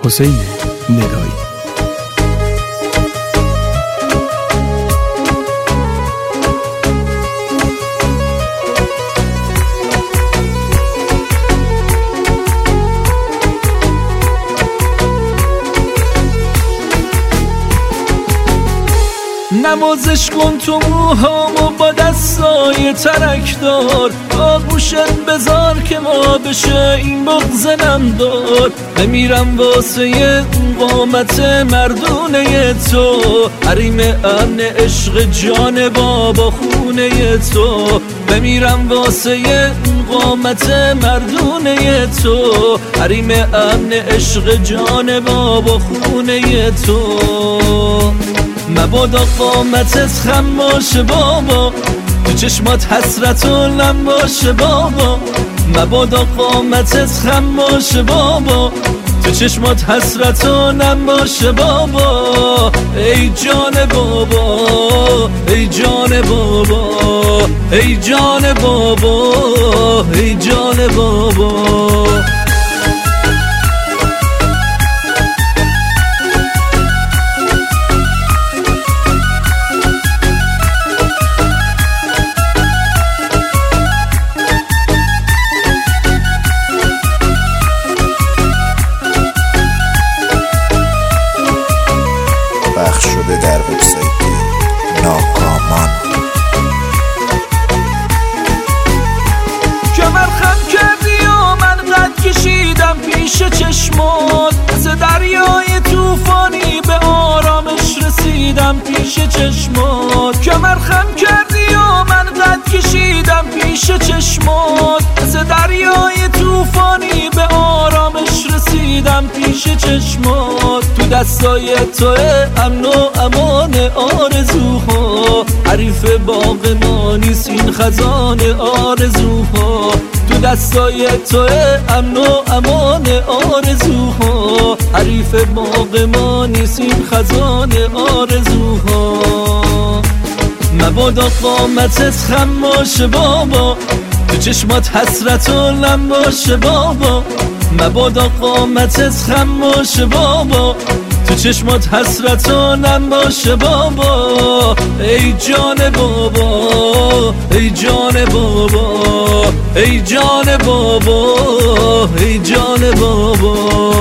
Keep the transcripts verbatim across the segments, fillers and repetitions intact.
حسین ندایی. نمازش کن تو موهامو با دستای ترکدار، آغوشت بذار که ما بشه این بغضنم دار. بمیرم واسه اون قامت مردونه تو، حریم امن عشق جان بابا خونه تو. بمیرم واسه اون قامت مردونه تو، حریم امن عشق جان بابا خونه تو. مبادا قامتت خم باشه بابا، تو چشمات حسرت و لم باشه بابا. مبادا قامتت خم باشه بابا، تو چشمات حسرت و لم باشه بابا. ای جان بابا، ای جان بابا، ای جان بابا، ای جان بابا. پخش شده در وبسایت ناکامان. کمر خم کردی و من قد کشیدم پیش چشمات، ز دریای توفانی به آرامش رسیدم پیش چشمات. کمر خم کردی و من قد کشیدم پیش چشمات، ز دریای توفانی به آرامش رسیدم پیش چشمات. تو دستای توه امن و امان آرزوها، حریف باغ ما نیست این خزان آرزوها. تو دستای توه امن و امان آرزوها، حریف باغ ما نیست این خزان آرزوها. مبادا قامتت خم باشه بابا، تو چشمات حسرت و لم باشه بابا. مبادا قامتت خم باشه بابا، تو چشمات حسرت و لم باشه بابا. ای جان بابا، ای جان بابا، ای جان بابا، ای جان بابا.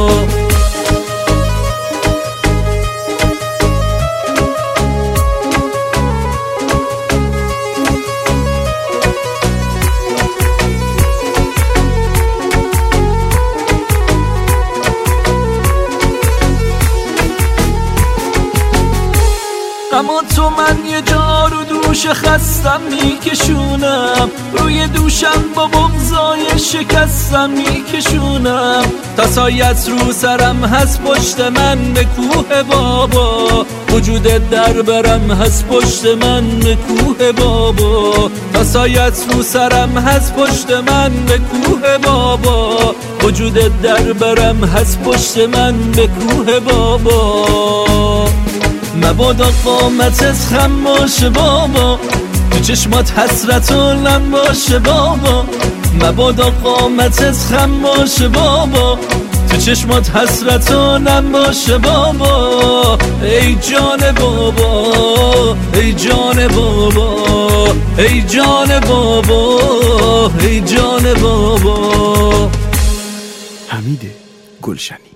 اما تو من یه جا رو دوش خستم میکشونم، روی دوشم با بغضای شکستم میکشونم. تا سایت رو سرم هست پشت من به کوه بابا، وجودت در برم هست پشت من به کوه بابا. تا سایت رو سرم هست پشت من به کوه بابا، وجودت در برم هست پشت من به کوه بابا. مبادا قامتت خم باشه بابا، تو چشمات حسرت و لم باشه بابا. مبادا قامتت خم باشه بابا، تو چشمات حسرت و لم باشه بابا. ای جان بابا، ای جان بابا، ای جان بابا، ای جان بابا. حمید گلشنی.